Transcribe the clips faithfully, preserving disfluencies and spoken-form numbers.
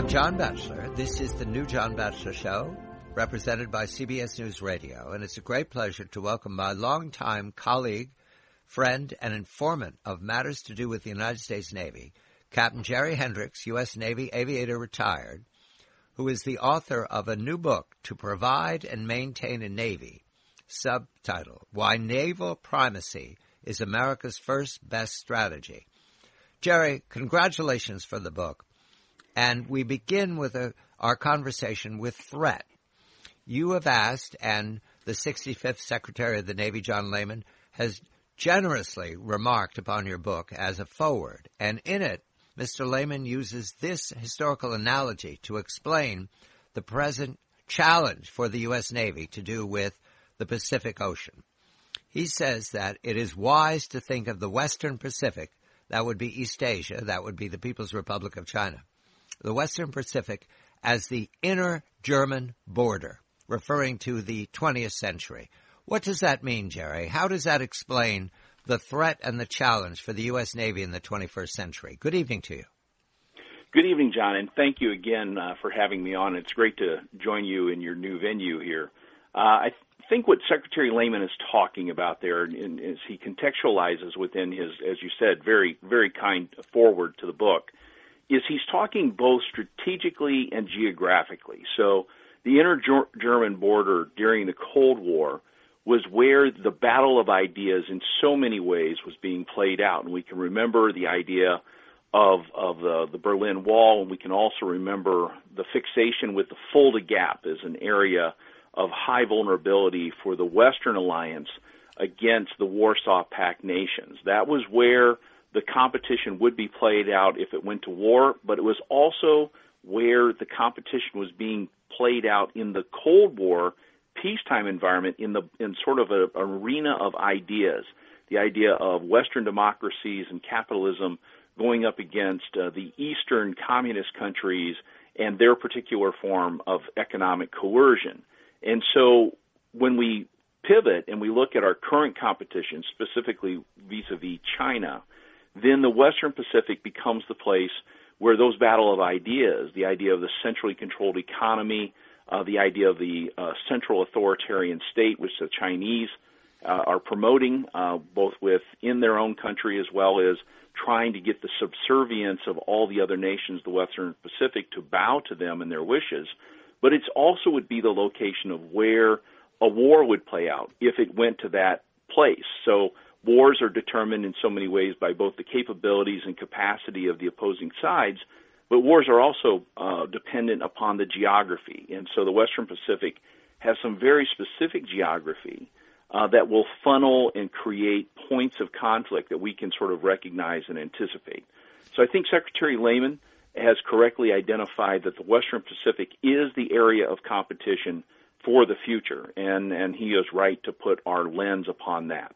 I'm John Batchelor. This is the new John Batchelor Show, represented by C B S News Radio, and it's a great pleasure to welcome my longtime colleague, friend, and informant of matters to do with the United States Navy, Captain Jerry Hendricks, U S Navy aviator retired, who is the author of a new book, To Provide and Maintain a Navy, subtitle, Why Naval Primacy is America's First Best Strategy. Jerry, congratulations for the book. And we begin with a, our conversation with threat. You have asked, and the sixty-fifth Secretary of the Navy, John Lehman, has generously remarked upon your book as a foreword. And in it, Mister Lehman uses this historical analogy to explain the present challenge for the U S Navy to do with the Pacific Ocean. He says that it is wise to think of the Western Pacific, that would be East Asia, that would be the People's Republic of China, the Western Pacific as the inner German border, referring to the twentieth century. What does that mean, Jerry? How does that explain the threat and the challenge for the U S Navy in the twenty-first century? Good evening to you. Good evening, John, and thank you again uh, for having me on. It's great to join you in your new venue here. Uh, I think what Secretary Lehman is talking about there, and as he contextualizes within his, as you said, very, very kind forward to the book, is he's talking both strategically and geographically. So the inter-German border during the Cold War was where the battle of ideas in so many ways was being played out. And we can remember the idea of, of the, the Berlin Wall, and we can also remember the fixation with the Fulda Gap as an area of high vulnerability for the Western Alliance against the Warsaw Pact nations. That was where the competition would be played out if it went to war, but it was also where the competition was being played out in the Cold War peacetime environment, in the in sort of an arena of ideas, the idea of Western democracies and capitalism going up against uh, the Eastern communist countries and their particular form of economic coercion. And so when we pivot and we look at our current competition, specifically vis-a-vis China, then the Western Pacific becomes the place where those battle of ideas, the idea of the centrally controlled economy, uh, the idea of the uh, central authoritarian state, which the Chinese uh, are promoting, uh, both within their own country as well as trying to get the subservience of all the other nations of the Western Pacific to bow to them and their wishes. But it also would be the location of where a war would play out if it went to that place. So wars are determined in so many ways by both the capabilities and capacity of the opposing sides, but wars are also uh, dependent upon the geography. And so the Western Pacific has some very specific geography uh, that will funnel and create points of conflict that we can sort of recognize and anticipate. So I think Secretary Lehman has correctly identified that the Western Pacific is the area of competition for the future, and, and he is right to put our lens upon that.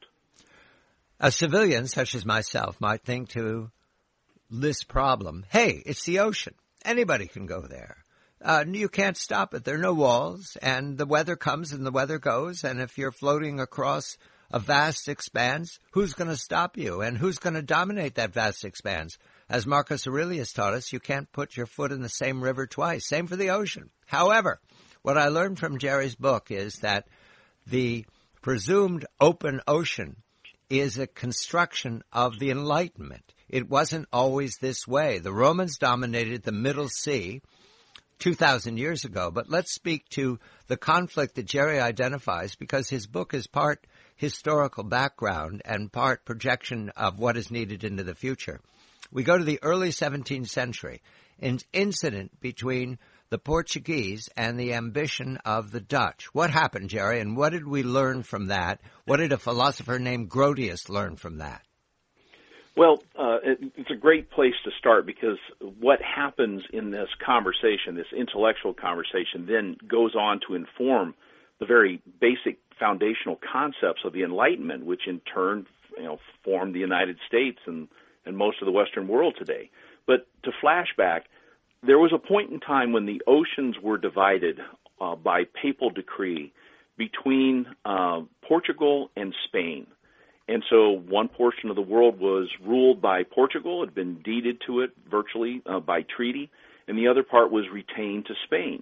A civilian such as myself might think to this problem, hey, it's the ocean. Anybody can go there. Uh, you can't stop it. There are no walls, and the weather comes and the weather goes, and if you're floating across a vast expanse, who's going to stop you, and who's going to dominate that vast expanse? As Marcus Aurelius taught us, you can't put your foot in the same river twice. Same for the ocean. However, what I learned from Jerry's book is that the presumed open ocean is a construction of the Enlightenment. It wasn't always this way. The Romans dominated the Middle Sea two thousand years ago. But let's speak to the conflict that Jerry identifies, because his book is part historical background and part projection of what is needed into the future. We go to the early seventeenth century, an incident between the Portuguese and the ambition of the Dutch. What happened, Jerry, and what did we learn from that? What did a philosopher named Grotius learn from that? Well, uh, it, it's a great place to start, because what happens in this conversation, this intellectual conversation, then goes on to inform the very basic foundational concepts of the Enlightenment, which in turn, you know, formed the United States and, and most of the Western world today. But to flashback, there was a point in time when the oceans were divided uh, by papal decree between uh, Portugal and Spain. And so one portion of the world was ruled by Portugal, had been deeded to it virtually uh, by treaty, and the other part was retained to Spain.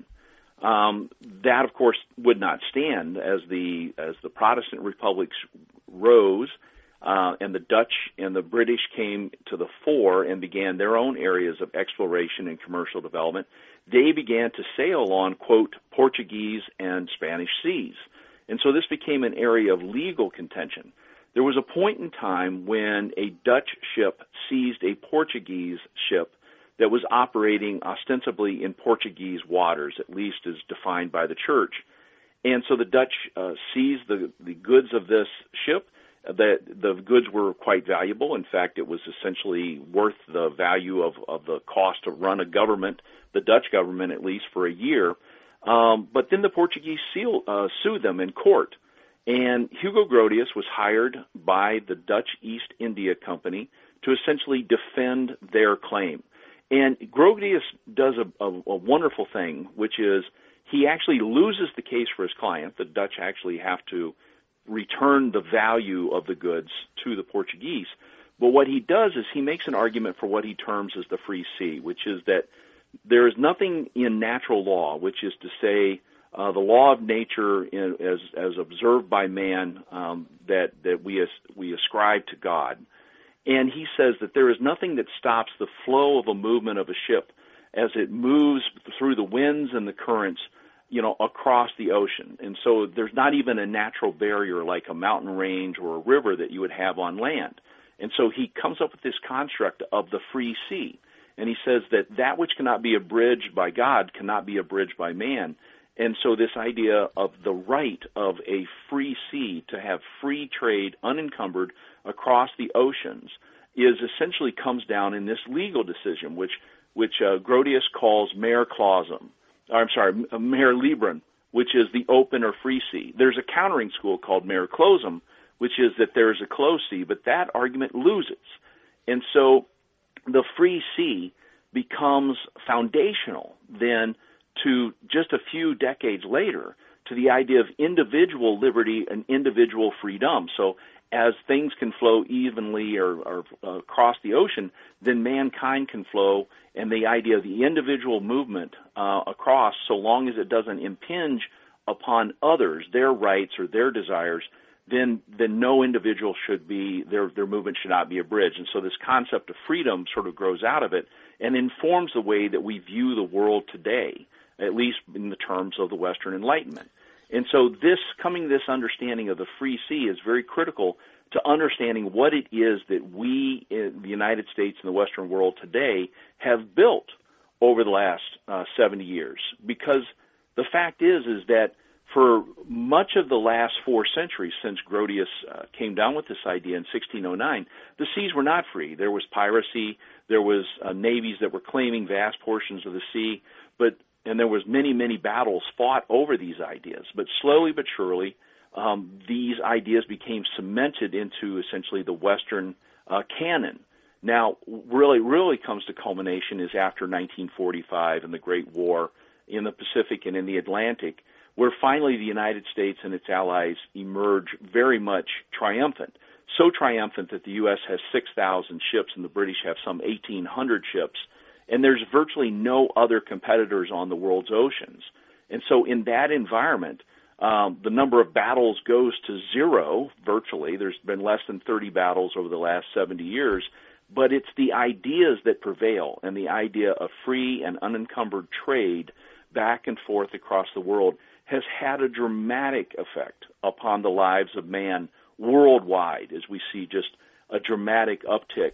Um, that, of course, would not stand as the as the Protestant republics rose, uh, and the Dutch and the British came to the fore and began their own areas of exploration and commercial development. They began to sail on, quote, Portuguese and Spanish seas. And so this became an area of legal contention. There was a point in time when a Dutch ship seized a Portuguese ship that was operating ostensibly in Portuguese waters, at least as defined by the church. And so the Dutch uh, seized the, the goods of this ship. The, the goods were quite valuable. In fact, it was essentially worth the value of, of the cost to run a government, the Dutch government at least, for a year. Um, but then the Portuguese seal, uh, sued them in court. And Hugo Grotius was hired by the Dutch East India Company to essentially defend their claim. And Grotius does a, a, a wonderful thing, which is he actually loses the case for his client. The Dutch actually have to return the value of the goods to the Portuguese. But what he does is he makes an argument for what he terms as the free sea, which is that there is nothing in natural law, which is to say uh, the law of nature in, as, as observed by man um, that, that we, as, we ascribe to God. And he says that there is nothing that stops the flow of a movement of a ship as it moves through the winds and the currents, you know, across the ocean. And so there's not even a natural barrier like a mountain range or a river that you would have on land. And so he comes up with this construct of the free sea. And he says that that which cannot be abridged by God cannot be abridged by man. And so this idea of the right of a free sea to have free trade unencumbered across the oceans is essentially comes down in this legal decision, which which uh, Grotius calls mare clausum. Or, I'm sorry, mare liberum, which is the open or free sea. There's a countering school called mare clausum, which is that there is a closed sea, but that argument loses. And so the free sea becomes foundational then to just a few decades later to the idea of individual liberty and individual freedom. So as things can flow evenly or, or uh, across the ocean, then mankind can flow, and the idea of the individual movement uh, across, so long as it doesn't impinge upon others, their rights or their desires, then then no individual should be, their their movement should not be abridged. And so this concept of freedom sort of grows out of it and informs the way that we view the world today, at least in the terms of the Western Enlightenment. And so this, coming to this understanding of the free sea is very critical to understanding what it is that we in the United States and the Western world today have built over the last uh, seventy years. Because the fact is, is that for much of the last four centuries since Grotius uh, came down with this idea in sixteen oh nine, the seas were not free. There was piracy, there was uh, navies that were claiming vast portions of the sea, but and there was many, many battles fought over these ideas. But slowly but surely, um, these ideas became cemented into essentially the Western uh, canon. Now, really, really comes to culmination is after nineteen forty-five and the Great War in the Pacific and in the Atlantic, where finally the United States and its allies emerge very much triumphant. So triumphant that the U S has six thousand ships and the British have some eighteen hundred ships. And there's virtually no other competitors on the world's oceans. And so in that environment, um, the number of battles goes to zero, virtually. There's been less than thirty battles over the last seventy years. But it's the ideas that prevail, and the idea of free and unencumbered trade back and forth across the world has had a dramatic effect upon the lives of man worldwide, as we see just a dramatic uptick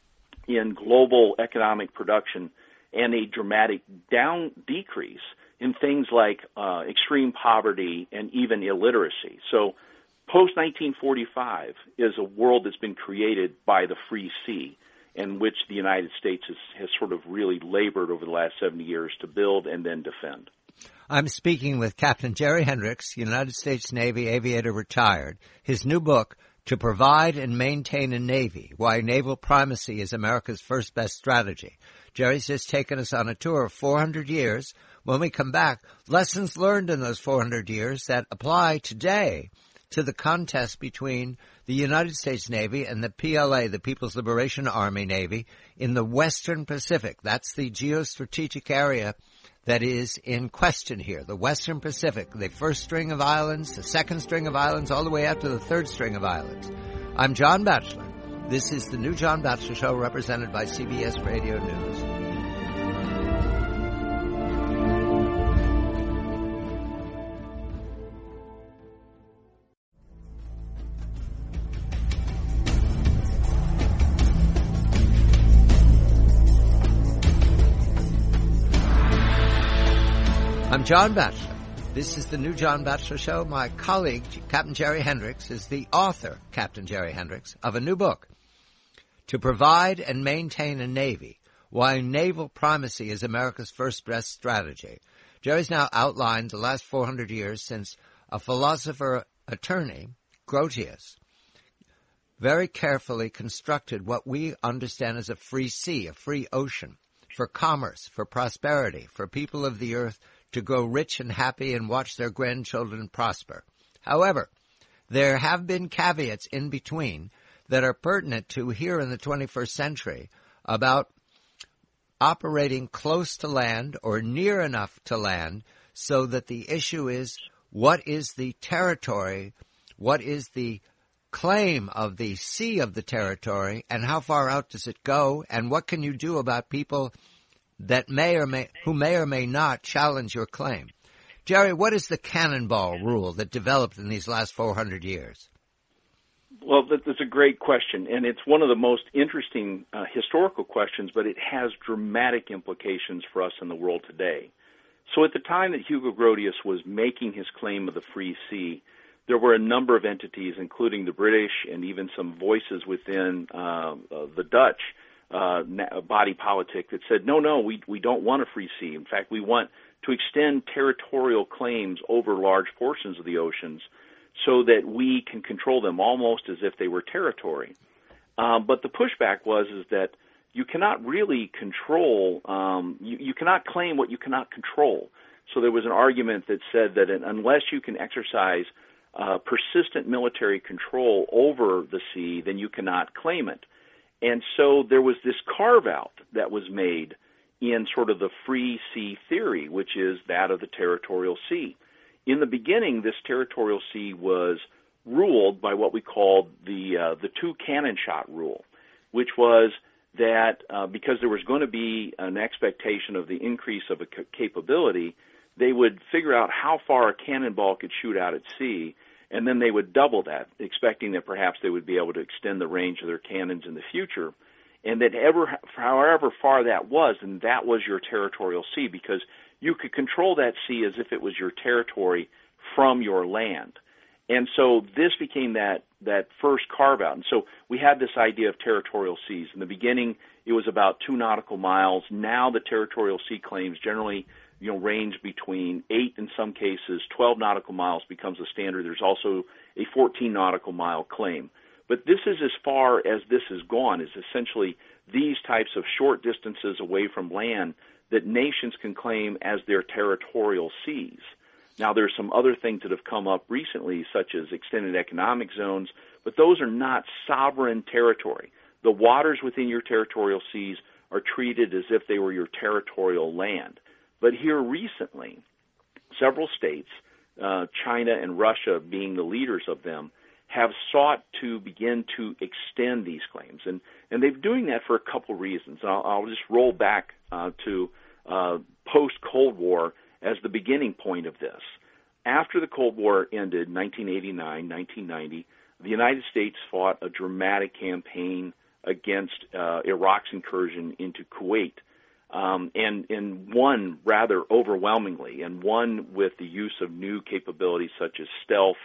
in global economic production and a dramatic down decrease in things like uh, extreme poverty and even illiteracy. So post nineteen forty-five is a world that's been created by the free sea, in which the United States has, has sort of really labored over the last seventy years to build and then defend. I'm speaking with Captain Jerry Hendricks, United States Navy aviator retired. His new book, To Provide and Maintain a Navy, Why Naval Primacy is America's First Best Strategy. Jerry's just taken us on a tour of four hundred years. When we come back, lessons learned in those four hundred years that apply today to the contest between the United States Navy and the P L A, the People's Liberation Army Navy, in the Western Pacific. That's the geostrategic area that is in question here, the Western Pacific, the first string of islands, the second string of islands, all the way out to the third string of islands. I'm John Batchelor. This is the New John Batchelor Show, represented by C B S Radio News. I'm John Batchelor. This is the New John Batchelor Show. My colleague, Captain Jerry Hendricks, is the author, Captain Jerry Hendricks, of a new book, To Provide and Maintain a Navy, Why Naval Primacy is America's First Best Strategy. Jerry's now outlined the last four hundred years since a philosopher-attorney, Grotius, very carefully constructed what we understand as a free sea, a free ocean, for commerce, for prosperity, for people of the earth to grow rich and happy and watch their grandchildren prosper. However, there have been caveats in between that are pertinent to here in the twenty-first century about operating close to land or near enough to land so that the issue is, what is the territory, what is the claim of the sea of the territory, and how far out does it go, and what can you do about people that may or may, who may or may not challenge your claim. Jerry, what is the cannonball rule that developed in these last four hundred years? Well, that's a great question, and it's one of the most interesting uh, historical questions, but it has dramatic implications for us in the world today. So at the time that Hugo Grotius was making his claim of the free sea, there were a number of entities, including the British and even some voices within uh, uh, the Dutch Uh, body politic that said, no, no, we we don't want a free sea. In fact, we want to extend territorial claims over large portions of the oceans so that we can control them almost as if they were territory. Um, but the pushback was is that you cannot really control, um, you, you cannot claim what you cannot control. So there was an argument that said that unless you can exercise uh, persistent military control over the sea, then you cannot claim it. And so there was this carve-out that was made in sort of the free sea theory, which is that of the territorial sea. In the beginning, this territorial sea was ruled by what we called the uh, the two cannon shot rule, which was that uh, because there was going to be an expectation of the increase of a c- capability, they would figure out how far a cannonball could shoot out at sea, and then they would double that, expecting that perhaps they would be able to extend the range of their cannons in the future. And that ever, however far that was, and that was your territorial sea, because you could control that sea as if it was your territory from your land. And so this became that, that first carve-out. And so we had this idea of territorial seas. In the beginning, it was about two nautical miles. Now the territorial sea claims generally you know, range between eight, in some cases, twelve nautical miles becomes the standard. There's also a fourteen nautical mile claim. But this is as far as this has gone, is essentially these types of short distances away from land that nations can claim as their territorial seas. Now, there's some other things that have come up recently, such as extended economic zones, but those are not sovereign territory. The waters within your territorial seas are treated as if they were your territorial land. But here recently, several states, uh, China and Russia being the leaders of them, have sought to begin to extend these claims. And, and they're doing that for a couple reasons. I'll, I'll just roll back uh, to uh, post-Cold War as the beginning point of this. After the Cold War ended, nineteen eighty-nine, nineteen ninety, the United States fought a dramatic campaign against uh, Iraq's incursion into Kuwait. Um, and, and won rather overwhelmingly, and won with the use of new capabilities such as stealth,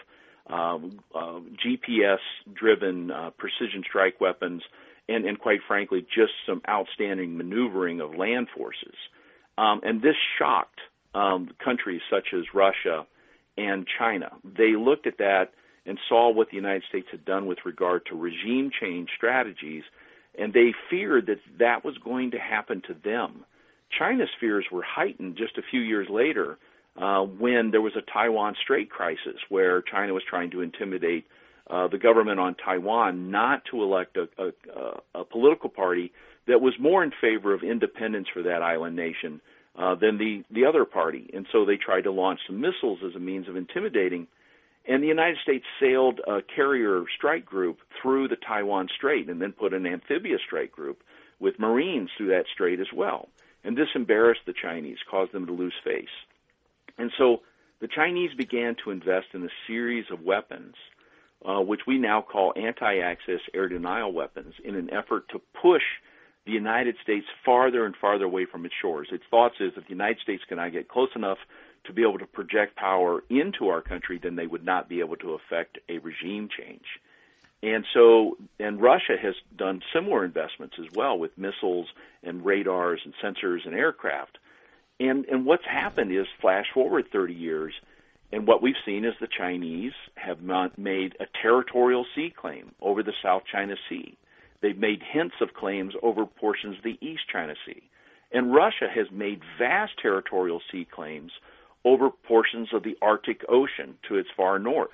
um, uh, G P S-driven uh, precision strike weapons, and, and quite frankly, just some outstanding maneuvering of land forces. Um, and this shocked um, countries such as Russia and China. They looked at that and saw what the United States had done with regard to regime change strategies, and they feared that that was going to happen to them. China's fears were heightened just a few years later uh, when there was a Taiwan Strait crisis where China was trying to intimidate uh, the government on Taiwan not to elect a, a, a political party that was more in favor of independence for that island nation uh, than the, the other party. And so they tried to launch some missiles as a means of intimidating. And the United States sailed a carrier strike group through the Taiwan Strait and then put an amphibious strike group with Marines through that strait as well. And this embarrassed the Chinese, caused them to lose face. And so the Chinese began to invest in a series of weapons, uh, which we now call anti-access air denial weapons, in an effort to push the United States farther and farther away from its shores. Its thoughts is if the United States cannot get close enough to be able to project power into our country, then they would not be able to effect a regime change. And so, and Russia has done similar investments as well with missiles and radars and sensors and aircraft. And, and what's happened is, flash forward thirty years, and what we've seen is the Chinese have not made a territorial sea claim over the South China Sea. They've made hints of claims over portions of the East China Sea. And Russia has made vast territorial sea claims over portions of the Arctic Ocean to its far north.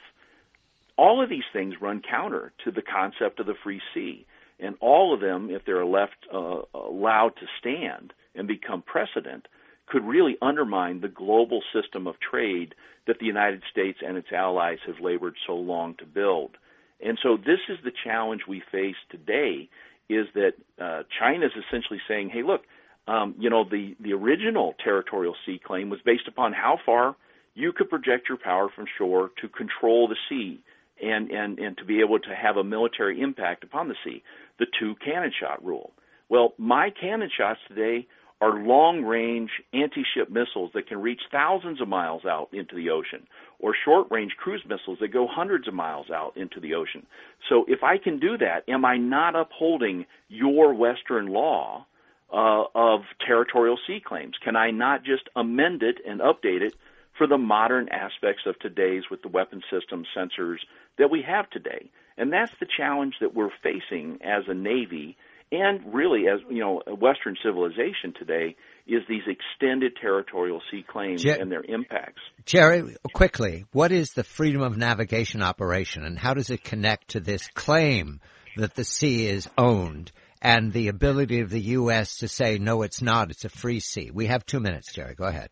All of these things run counter to the concept of the free sea. And all of them, if they're left uh, allowed to stand and become precedent, could really undermine the global system of trade that the United States and its allies have labored so long to build. And so this is the challenge we face today, is that uh, China is essentially saying, hey, look, um, you know, the, the original territorial sea claim was based upon how far you could project your power from shore to control the sea and, and, and to be able to have a military impact upon the sea, the two cannon shot rule. Well, my cannon shots today are long-range anti-ship missiles that can reach thousands of miles out into the ocean, or short-range cruise missiles that go hundreds of miles out into the ocean. So if I can do that, am I not upholding your Western law uh, of territorial sea claims? Can I not just amend it and update it for the modern aspects of today's with the weapon systems, sensors that we have today? And that's the challenge that we're facing as a Navy, and really, as you know, Western civilization today, is these extended territorial sea claims Jer- and their impacts. Jerry, quickly, what is the Freedom of Navigation operation, and how does it connect to this claim that the sea is owned and the ability of the U S to say, no, it's not, it's a free sea? We have two minutes, Jerry. Go ahead.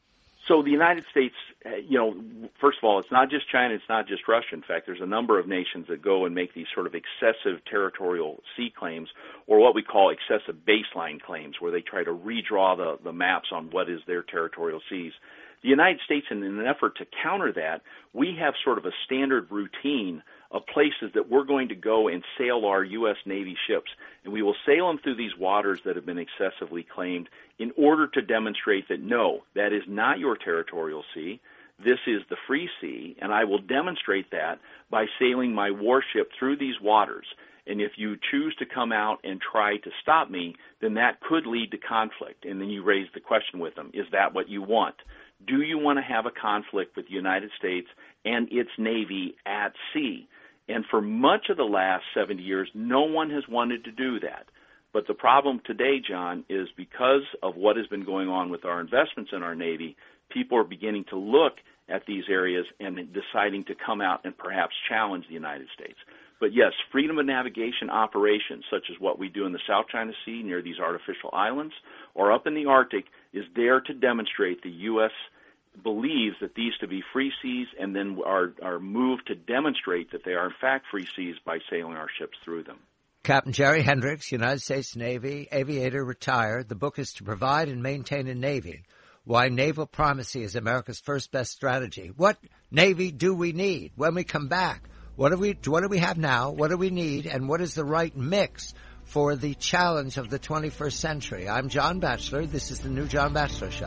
So the United States, you know, first of all, it's not just China, it's not just Russia. In fact, there's a number of nations that go and make these sort of excessive territorial sea claims, or what we call excessive baseline claims, where they try to redraw the, the maps on what is their territorial seas. The United States, in an effort to counter that, we have sort of a standard routine of places that we're going to go and sail our U S Navy ships, and we will sail them through these waters that have been excessively claimed in order to demonstrate that, no, that is not your territorial sea, this is the free sea, and I will demonstrate that by sailing my warship through these waters. And if you choose to come out and try to stop me, then that could lead to conflict. And then you raise the question with them, is that what you want? Do you want to have a conflict with the United States and its Navy at sea? And for much of the last seventy years, no one has wanted to do that. But the problem today, John, is because of what has been going on with our investments in our Navy, people are beginning to look at these areas and deciding to come out and perhaps challenge the United States. But yes, freedom of navigation operations, such as what we do in the South China Sea near these artificial islands or up in the Arctic, is there to demonstrate the U S believes that these to be free seas, and then are, are moved to demonstrate that they are in fact free seas by sailing our ships through them. Captain Jerry Hendricks, United States Navy, aviator, retired. The book is To Provide and Maintain a Navy, Why Naval Primacy is America's First Best Strategy. What Navy do we need? When we come back, what do we, what do we have now? What do we need? And what is the right mix for the challenge of the twenty-first century? I'm John Batchelor. This is the New John Batchelor Show.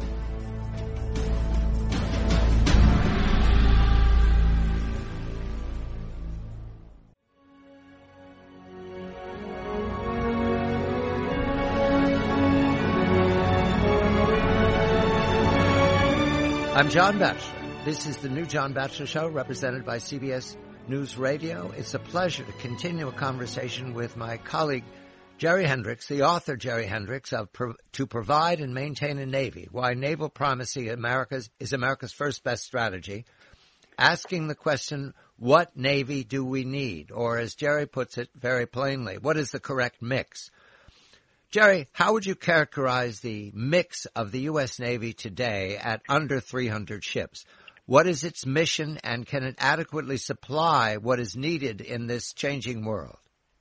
I'm John Batchelor. This is the New John Batchelor Show, represented by C B S News Radio. It's a pleasure to continue a conversation with my colleague, Jerry Hendricks, the author Jerry Hendricks of Pro- To Provide and Maintain a Navy, Why Naval Primacy America's, is America's First Best Strategy, asking the question, what Navy do we need? Or as Jerry puts it very plainly, what is the correct mix? Jerry, how would you characterize the mix of the U S. Navy today at under three hundred ships? What is its mission, and can it adequately supply what is needed in this changing world?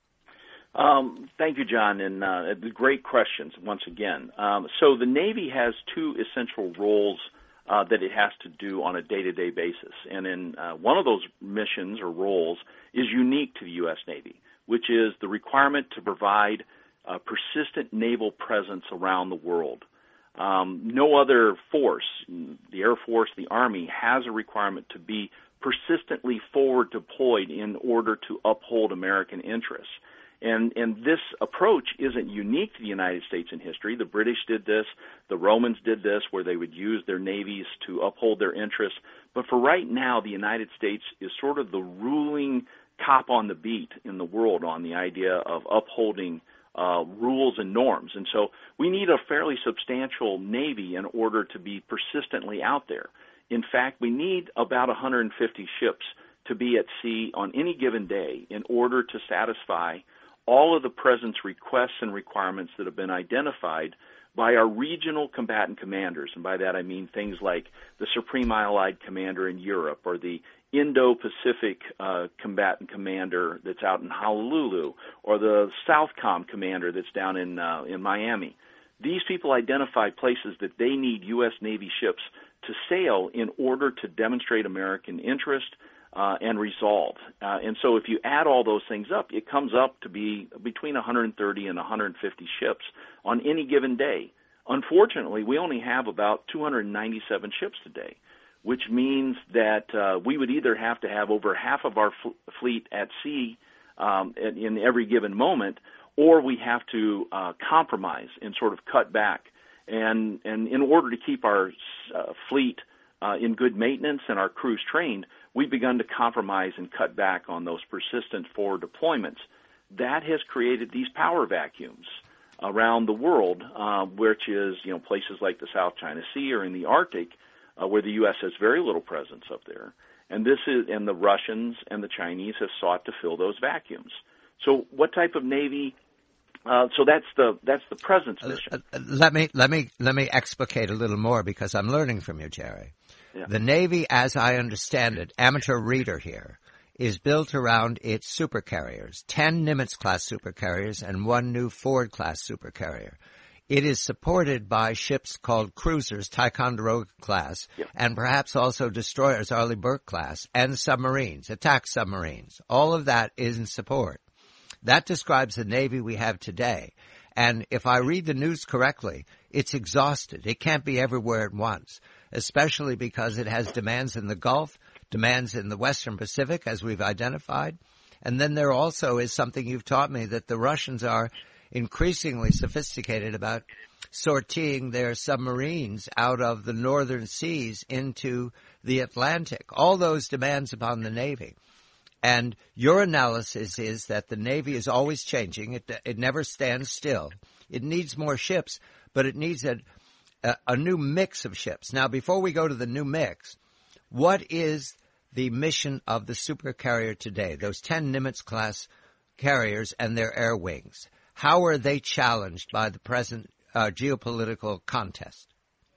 Um, thank you, John, and uh, great questions once again. Um, so the Navy has two essential roles uh, that it has to do on a day-to-day basis, and in uh, one of those missions or roles is unique to the U S. Navy, which is the requirement to provide a persistent naval presence around the world. Um, no other force, the Air Force, the Army, has a requirement to be persistently forward deployed in order to uphold American interests. And, and this approach isn't unique to the United States in history. The British did this. The Romans did this, where they would use their navies to uphold their interests. But for right now, the United States is sort of the ruling cop on the beat in the world on the idea of upholding Uh, rules and norms. And so we need a fairly substantial Navy in order to be persistently out there. In fact, we need about one hundred fifty ships to be at sea on any given day in order to satisfy all of the presence requests and requirements that have been identified by our regional combatant commanders. And by that I mean things like the Supreme Allied Commander in Europe, or the Indo-Pacific uh, combatant commander that's out in Honolulu, or the Southcom commander that's down in uh, in Miami. These people identify places that they need U S. Navy ships to sail in order to demonstrate American interest uh, and resolve. Uh, and so if you add all those things up, it comes up to be between one hundred thirty and one hundred fifty ships on any given day. Unfortunately, we only have about two hundred ninety-seven ships today, which means that uh, we would either have to have over half of our fl- fleet at sea um, in, in every given moment, or we have to uh, compromise and sort of cut back. And, and in order to keep our uh, fleet uh, in good maintenance and our crews trained, we've begun to compromise and cut back on those persistent forward deployments. That has created these power vacuums around the world, uh, which is, you know, places like the South China Sea or in the Arctic, Uh, where the U S has very little presence up there, and this is, and the Russians and the Chinese have sought to fill those vacuums. So, what type of Navy? Uh, so that's the that's the presence mission. Uh, uh, let me let me let me explicate a little more, because I'm learning from you, Jerry. Yeah. The Navy, as I understand it, amateur reader here, is built around its supercarriers: ten Nimitz-class supercarriers and one new Ford-class supercarrier. It is supported by ships called cruisers, Ticonderoga class, yep. and perhaps also destroyers, Arleigh Burke class, and submarines, attack submarines. All of that is in support. That describes the Navy we have today. And if I read the news correctly, it's exhausted. It can't be everywhere at once, especially because it has demands in the Gulf, demands in the Western Pacific, as we've identified. And then there also is something you've taught me, that the Russians are increasingly sophisticated about sortying their submarines out of the northern seas into the Atlantic. All those demands upon the Navy. And your analysis is that the Navy is always changing. It, it never stands still. It needs more ships, but it needs a, a, a new mix of ships. Now, before we go to the new mix, what is the mission of the supercarrier today, those ten Nimitz-class carriers and their air wings? How are they challenged by the present uh, geopolitical contest?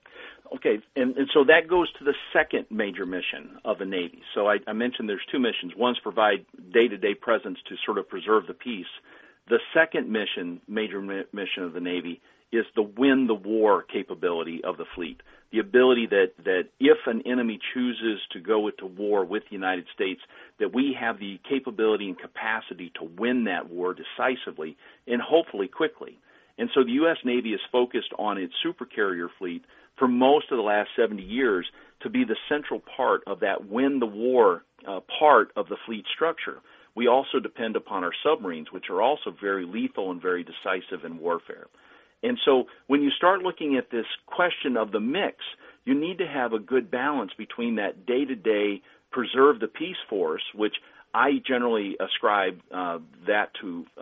Okay, and, and so that goes to the second major mission of the Navy. So I, I mentioned there's two missions. One's provide day-to-day presence to sort of preserve the peace. The second mission, major mi- mission of the Navy, is the win the war capability of the fleet. The ability that, that if an enemy chooses to go into war with the United States, that we have the capability and capacity to win that war decisively and hopefully quickly. And so the U S. Navy is focused on its supercarrier fleet for most of the last seventy years to be the central part of that win the war uh, part of the fleet structure. We also depend upon our submarines, which are also very lethal and very decisive in warfare. And so when you start looking at this question of the mix, you need to have a good balance between that day-to-day preserve the peace force, which I generally ascribe uh, that to uh,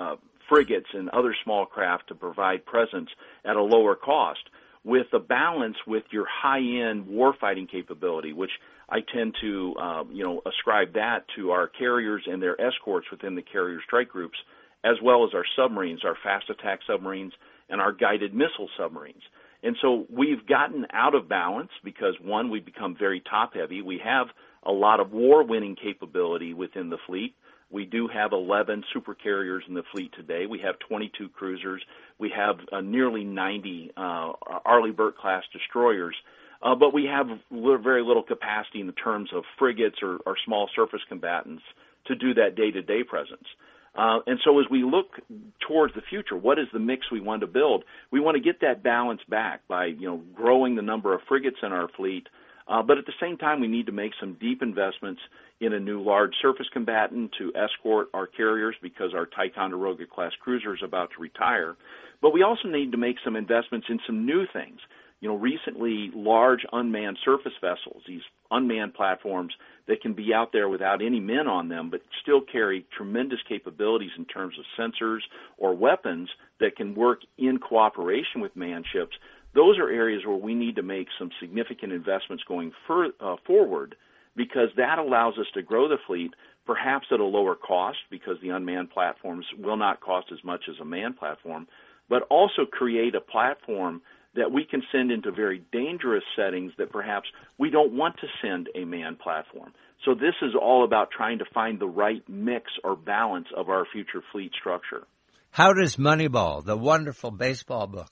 frigates and other small craft to provide presence at a lower cost, with a balance with your high-end warfighting capability, which I tend to, uh, you know, ascribe that to our carriers and their escorts within the carrier strike groups, as well as our submarines, our fast attack submarines, and our guided missile submarines. And so we've gotten out of balance because, one, we've become very top-heavy. We have a lot of war-winning capability within the fleet. We do have eleven supercarriers in the fleet today. We have twenty-two cruisers. We have uh, nearly ninety uh, Arleigh Burke-class destroyers. Uh, but we have li- very little capacity in the terms of frigates or, or small surface combatants to do that day-to-day presence. Uh, and so as we look towards the future, what is the mix we want to build? We want to get that balance back by, you know, growing the number of frigates in our fleet. Uh, but at the same time, we need to make some deep investments in a new large surface combatant to escort our carriers because our Ticonderoga-class cruiser is about to retire. But we also need to make some investments in some new things. You know, recently, large unmanned surface vessels, these unmanned platforms that can be out there without any men on them but still carry tremendous capabilities in terms of sensors or weapons that can work in cooperation with manned ships. Those are areas where we need to make some significant investments going for, uh, forward, because that allows us to grow the fleet perhaps at a lower cost because the unmanned platforms will not cost as much as a manned platform, but also create a platform that we can send into very dangerous settings that perhaps we don't want to send a manned platform. So this is all about trying to find the right mix or balance of our future fleet structure. How does Moneyball, the wonderful baseball book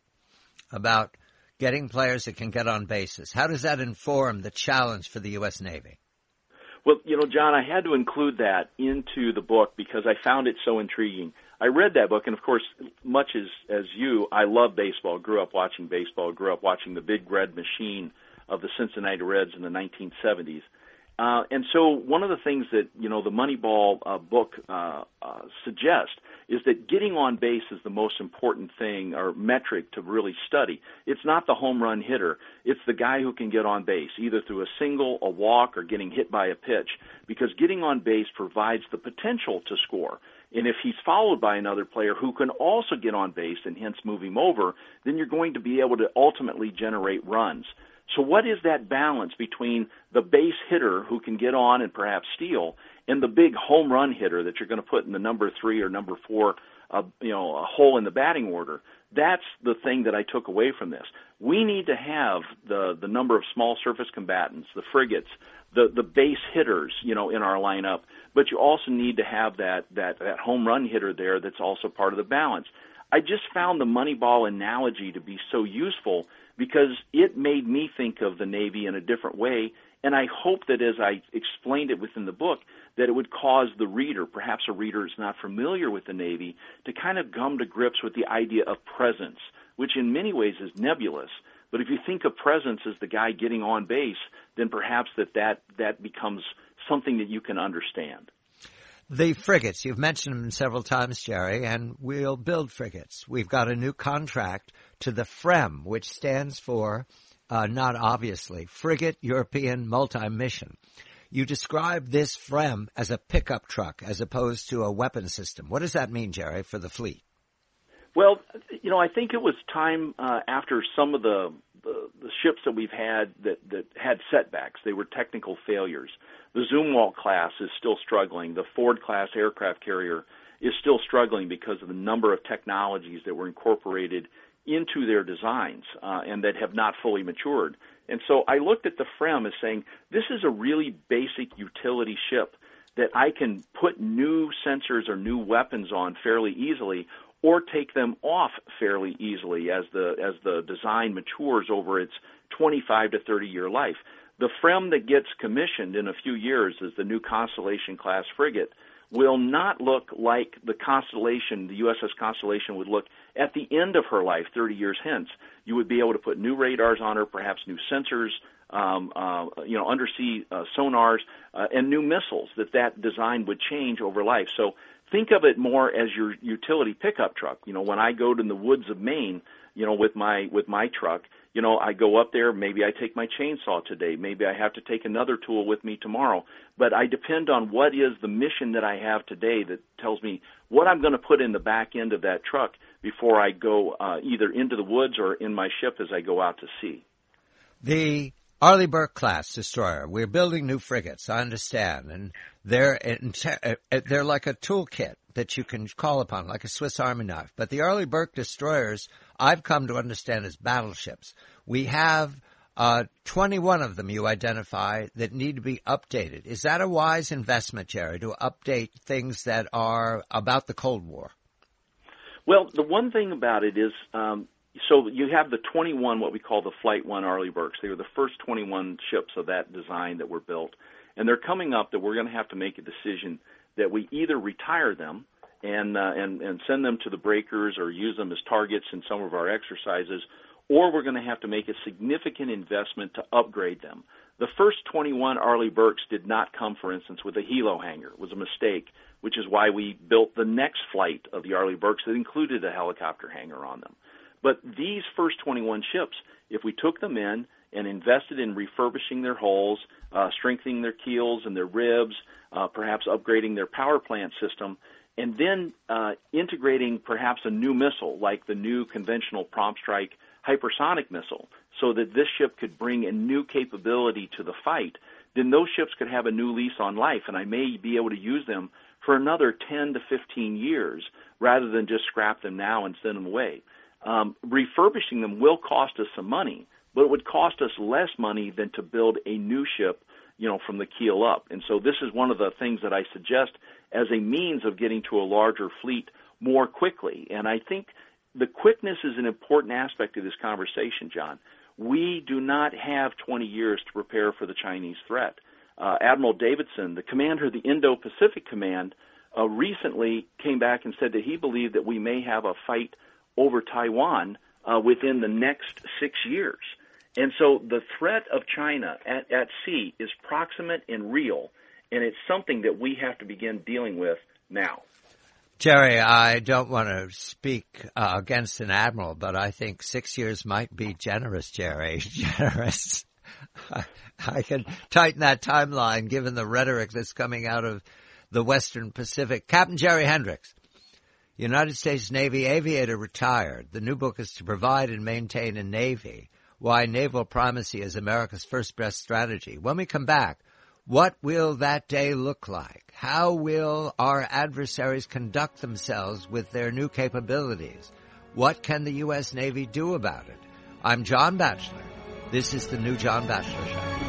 about getting players that can get on bases, how does that inform the challenge for the U S. Navy? Well, you know, John, I had to include that into the book because I found it so intriguing. I read that book, and of course, much as, as you, I love baseball, grew up watching baseball, grew up watching the big red machine of the Cincinnati Reds in the nineteen seventies. Uh, and so one of the things that, you know, the Moneyball uh, book uh, uh, suggests is that getting on base is the most important thing or metric to really study. It's not the home run hitter. It's the guy who can get on base, either through a single, a walk, or getting hit by a pitch, because getting on base provides the potential to score. And if he's followed by another player who can also get on base and hence move him over, then you're going to be able to ultimately generate runs. So what is that balance between the base hitter who can get on and perhaps steal and the big home run hitter that you're going to put in the number three or number four, uh, you know, a hole in the batting order? That's the thing that I took away from this. We need to have the, the number of small surface combatants, the frigates, the, the base hitters, you know, in our lineup, but you also need to have that, that, that home run hitter there that's also part of the balance. I just found the Moneyball analogy to be so useful because it made me think of the Navy in a different way, and I hope that as I explained it within the book, that it would cause the reader, perhaps a reader who's not familiar with the Navy, to kind of come to grips with the idea of presence, which in many ways is nebulous. But if you think of presence as the guy getting on base, then perhaps that, that, that becomes something that you can understand. The frigates, you've mentioned them several times, Jerry, and we'll build frigates. We've got a new contract to the F R E M, which stands for, uh, not obviously, Frigate European Multi-Mission. You describe this F R E M as a pickup truck as opposed to a weapon system. What does that mean, Jerry, for the fleet? Well, you know, I think it was time uh, after some of the, the, the ships that we've had that, that had setbacks. They were technical failures. The Zumwalt class is still struggling. The Ford-class aircraft carrier is still struggling because of the number of technologies that were incorporated into their designs uh, and that have not fully matured. And so I looked at the F R E M as saying, this is a really basic utility ship that I can put new sensors or new weapons on fairly easily, or take them off fairly easily as the as the design matures over its twenty-five to thirty year life. The F R E M that gets commissioned in a few years as the new Constellation-class frigate will not look like the Constellation, the U S S Constellation would look at the end of her life, thirty years hence. You would be able to put new radars on her, perhaps new sensors, um, uh, you know, undersea uh, sonars, uh, and new missiles, that that design would change over life. So think of it more as your utility pickup truck. You know, when I go to the woods of Maine, you know, with my with my truck, you know, I go up there, maybe I take my chainsaw today, maybe I have to take another tool with me tomorrow, but I depend on what is the mission that I have today that tells me what I'm going to put in the back end of that truck before I go uh, either into the woods or in my ship as I go out to sea. The Arleigh Burke-class destroyer, we're building new frigates, I understand, and they're they're like a toolkit that you can call upon, like a Swiss Army knife. But the Arleigh Burke destroyers, I've come to understand as battleships. We have uh, twenty-one of them you identify that need to be updated. Is that a wise investment, Jerry, to update things that are about the Cold War? Well, the one thing about it is, um, so you have the twenty-one, what we call the Flight One Arleigh Burkes. They were the first twenty-one ships of that design that were built. And they're coming up that we're going to have to make a decision that we either retire them and, uh, and, and send them to the breakers or use them as targets in some of our exercises, or we're going to have to make a significant investment to upgrade them. The first twenty-one Arleigh Burkes did not come, for instance, with a helo hangar. It was a mistake, which is why we built the next flight of the Arleigh Burkes that included a helicopter hangar on them. But these first twenty-one ships, if we took them in and invested in refurbishing their hulls, uh, strengthening their keels and their ribs, uh, perhaps upgrading their power plant system, and then uh, integrating perhaps a new missile like the new conventional Prompt Strike hypersonic missile so that this ship could bring a new capability to the fight, then those ships could have a new lease on life, and I may be able to use them for another ten to fifteen years rather than just scrap them now and send them away. Um, refurbishing them will cost us some money, but it would cost us less money than to build a new ship, you know, from the keel up. And so this is one of the things that I suggest as a means of getting to a larger fleet more quickly. And I think the quickness is an important aspect of this conversation, John. We do not have twenty years to prepare for the Chinese threat. Uh, Admiral Davidson, the commander of the Indo-Pacific Command, uh, recently came back and said that he believed that we may have a fight over Taiwan uh, within the next six years. And so the threat of China at, at sea is proximate and real, and it's something that we have to begin dealing with now. Jerry, I don't want to speak uh, against an admiral, but I think six years might be generous, Jerry. Generous. I, I can tighten that timeline given the rhetoric that's coming out of the Western Pacific. Captain Jerry Hendricks, United States Navy aviator, retired. The new book is To Provide and Maintain a Navy, Why Naval Primacy is America's First Best Strategy. When we come back, what will that day look like? How will our adversaries conduct themselves with their new capabilities? What can the U S Navy do about it? I'm John Batchelor. This is the new John Batchelor Show.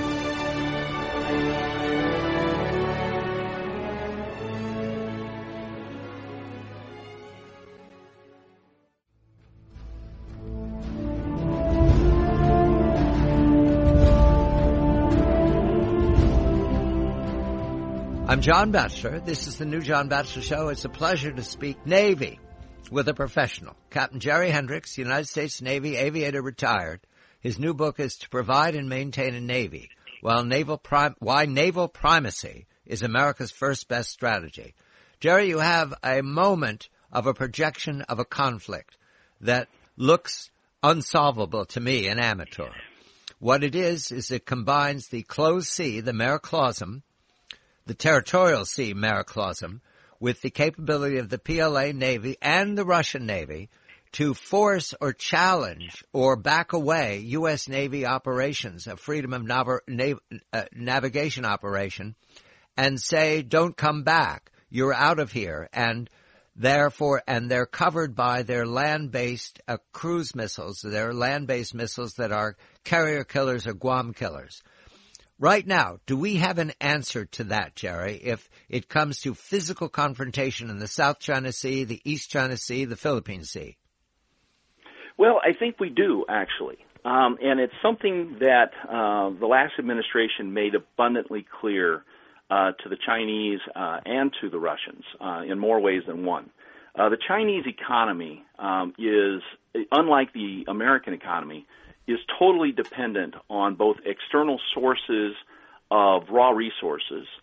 I'm John Batchelor. This is the new John Batchelor Show. It's a pleasure to speak Navy with a professional. Captain Jerry Hendricks, United States Navy aviator, retired. His new book is To Provide and Maintain a Navy, While Naval Prim- Why Naval Primacy is America's First Best Strategy. Jerry, you have a moment of a projection of a conflict that looks unsolvable to me, an amateur. What it is, is it combines the closed sea, the mare clausum, the territorial sea, mare clausum, with the capability of the P L A Navy and the Russian Navy to force or challenge or back away U S Navy operations, a freedom of nav- nav- uh, navigation operation, and say, don't come back, you're out of here, and therefore, and they're covered by their land-based uh, cruise missiles, their land-based missiles that are carrier killers or Guam killers. Right now, do we have an answer to that, Jerry, if it comes to physical confrontation in the South China Sea, the East China Sea, the Philippine Sea? Well, I think we do, actually. Um, and it's something that uh, the last administration made abundantly clear uh, to the Chinese uh, and to the Russians uh, in more ways than one. Uh, the Chinese economy um, is, unlike the American economy, is totally dependent on both external sources of raw resources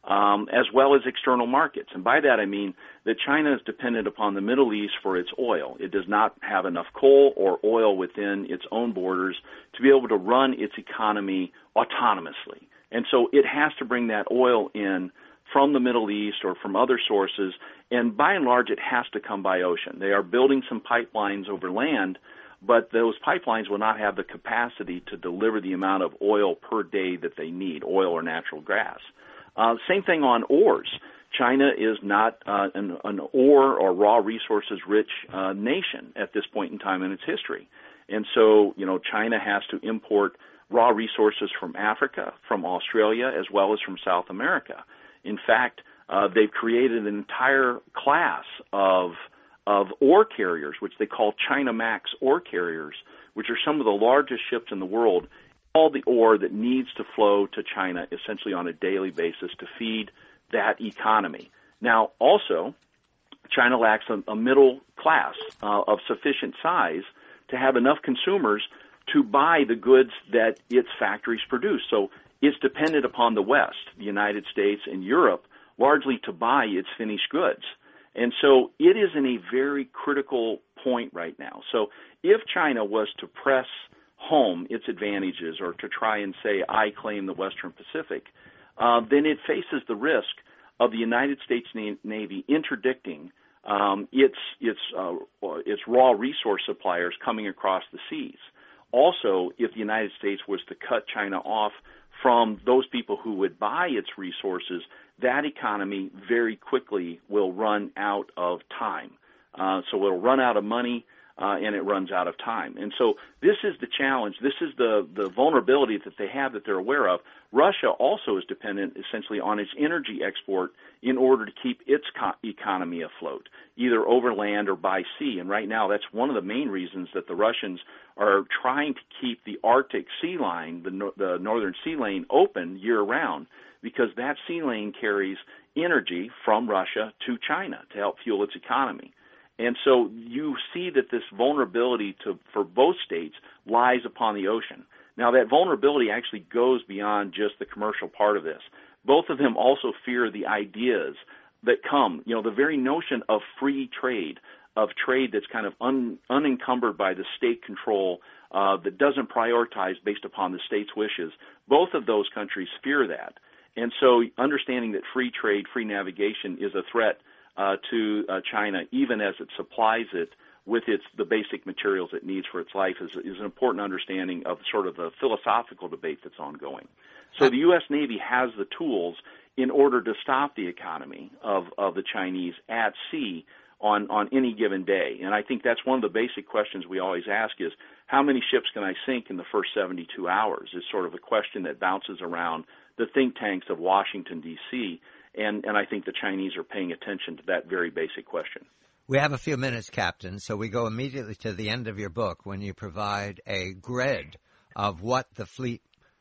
um, as well as external markets. And by that I mean that China is dependent upon the Middle East for its oil. It does not have enough coal or oil within its own borders to be able to run its economy autonomously. And so it has to bring that oil in from the Middle East or from other sources, and by and large it has to come by ocean. They are building some pipelines over land, but those pipelines will not have the capacity to deliver the amount of oil per day that they need, oil or natural gas. Uh, same thing on ores. China is not uh, an, an ore or raw resources rich uh, nation at this point in time in its history. And so, you know, China has to import raw resources from Africa, from Australia, as well as from South America. In fact, uh, they've created an entire class of of ore carriers, which they call China Max ore carriers, which are some of the largest ships in the world, all the ore that needs to flow to China essentially on a daily basis to feed that economy. Now, also, China lacks a, a middle class uh, of sufficient size to have enough consumers to buy the goods that its factories produce. So it's dependent upon the West, the United States and Europe, largely to buy its finished goods. And so it is in a very critical point right now. So if China was to press home its advantages or to try and say, I claim the Western Pacific, uh, then it faces the risk of the United States Navy interdicting um, its, its, uh, its raw resource suppliers coming across the seas. Also, if the United States was to cut China off from those people who would buy its resources, that economy very quickly will run out of time. Uh, so it'll run out of money, uh, and it runs out of time. And so this is the challenge. This is the, the vulnerability that they have that they're aware of. Russia also is dependent essentially on its energy export in order to keep its co- economy afloat, either over land or by sea. And right now that's one of the main reasons that the Russians are trying to keep the Arctic sea line, the, no- the northern sea lane, open year-round, because that sea lane carries energy from Russia to China to help fuel its economy. And so you see that this vulnerability to, for both states lies upon the ocean. Now, that vulnerability actually goes beyond just the commercial part of this. Both of them also fear the ideas that come, you know, the very notion of free trade, of trade that's kind of un, unencumbered by the state control, uh, that doesn't prioritize based upon the state's wishes. Both of those countries fear that. And so understanding that free trade, free navigation is a threat uh, to uh, China, even as it supplies it with its the basic materials it needs for its life, is, is an important understanding of sort of the philosophical debate that's ongoing. So the U S Navy has the tools in order to stop the economy of, of the Chinese at sea on, on any given day. And I think that's one of the basic questions we always ask is, how many ships can I sink in the first seventy-two hours, is sort of a question that bounces around the think tanks of Washington, D C, and, and I think the Chinese are paying attention to that very basic question. We have a few minutes, Captain, so we go immediately to the end of your book when you provide a grid of what the fleet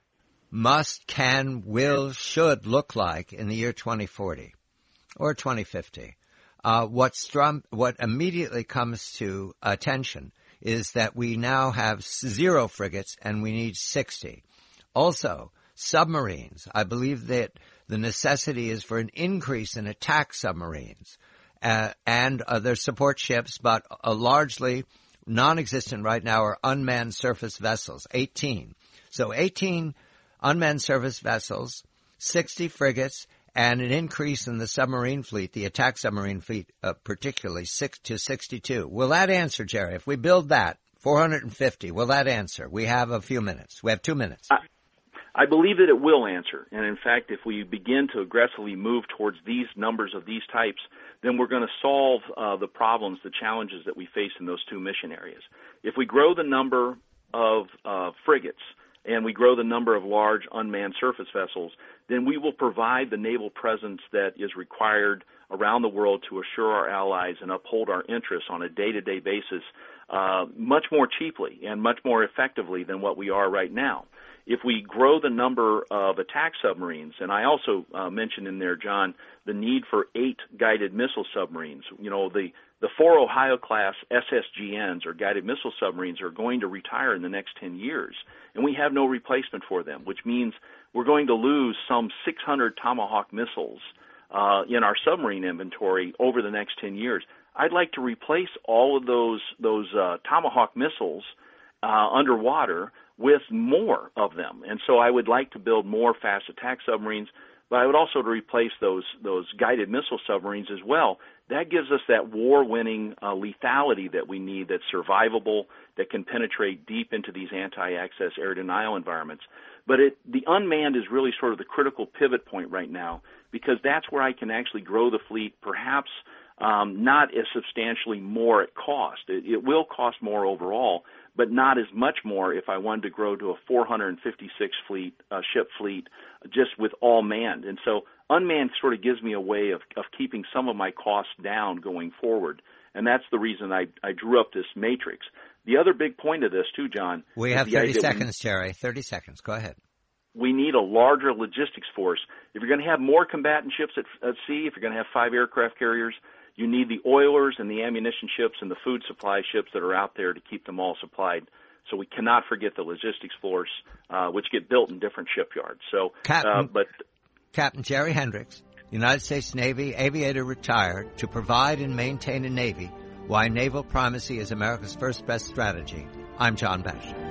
must, can, will, should look like in the year twenty forty or twenty fifty. Uh, what, strum, what immediately comes to attention is that we now have zero frigates and we need sixty. Also, submarines. I believe that the necessity is for an increase in attack submarines uh, and other support ships, but uh, largely non-existent right now are unmanned surface vessels, eighteen. So eighteen unmanned surface vessels, sixty frigates, and an increase in the submarine fleet, the attack submarine fleet uh, particularly, six to sixty-two. Will that answer, Jerry? If we build that, four hundred fifty, will that answer? We have a few minutes. We have two minutes. I, I believe that it will answer. And in fact, if we begin to aggressively move towards these numbers of these types, then we're going to solve uh, the problems, the challenges that we face in those two mission areas. If we grow the number of uh, frigates, and we grow the number of large unmanned surface vessels, then we will provide the naval presence that is required around the world to assure our allies and uphold our interests on a day-to-day basis uh, much more cheaply and much more effectively than what we are right now. If we grow the number of attack submarines, and I also uh, mentioned in there, John, the need for eight guided missile submarines. You know, the, the four Ohio-class S S G Ns, or guided missile submarines, are going to retire in the next ten years, and we have no replacement for them, which means we're going to lose some six hundred Tomahawk missiles uh, in our submarine inventory over the next ten years. I'd like to replace all of those those uh, Tomahawk missiles uh, underwater with more of them. And so I would like to build more fast attack submarines, but I would also to replace those those guided missile submarines as well. That gives us that war-winning uh, lethality that we need, that's survivable, that can penetrate deep into these anti-access air denial environments. But it, the unmanned is really sort of the critical pivot point right now, because that's where I can actually grow the fleet, perhaps um, not as substantially more at cost. It, it will cost more overall, but not as much more if I wanted to grow to a four hundred fifty-six fleet, uh, ship fleet, just with all manned. And so unmanned sort of gives me a way of, of keeping some of my costs down going forward. And that's the reason I, I drew up this matrix. The other big point of this, too, John. We have thirty seconds, Jerry. thirty seconds. Go ahead. We need a larger logistics force. If you're going to have more combatant ships at, at sea, if you're going to have five aircraft carriers, you need the oilers and the ammunition ships and the food supply ships that are out there to keep them all supplied. So we cannot forget the logistics force, uh, which get built in different shipyards. So, Captain, uh, but Captain Jerry Hendricks, United States Navy aviator retired, to provide and maintain a Navy. Why naval primacy is America's first best strategy. I'm John Batchelor.